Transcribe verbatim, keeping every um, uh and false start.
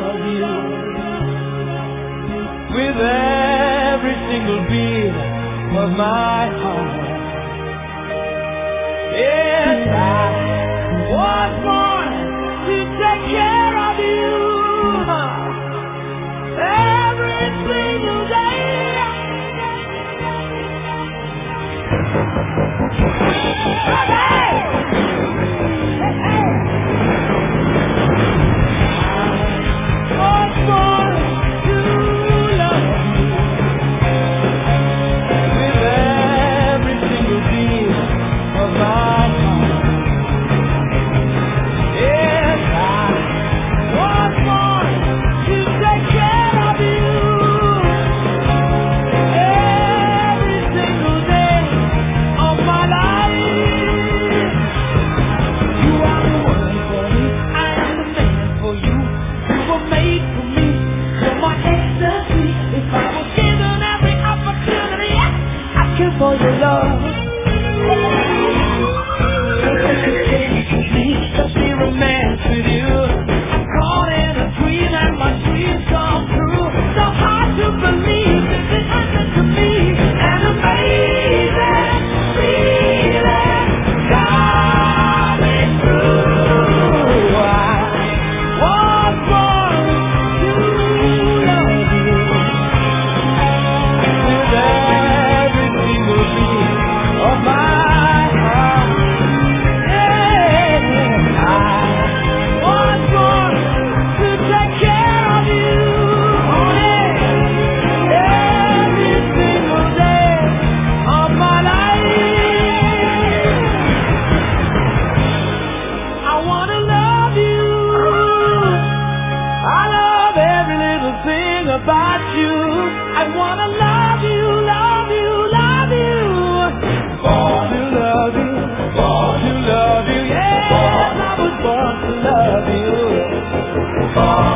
love you with every single beat of my heart. Yes, I was born to take care of you every single day. Hey, hey, hey. I was born to love you with every single beat of my heart. Yes, I was born to take care of you every single day of my life. You are the one for me, I am the man for you. You were made for me, you're my ecstasy. If I was given every opportunity, I'd kill for your love. Just be romance with you. I'm caught in a dream and my dreams come true. So hard to believe this is happening to me. An amazing feeling coming through. I was born to love you with every single beat of my heart. About you, I wanna love you, love you, love you. Born to love you, born to love you, yes, I was born to love you. Born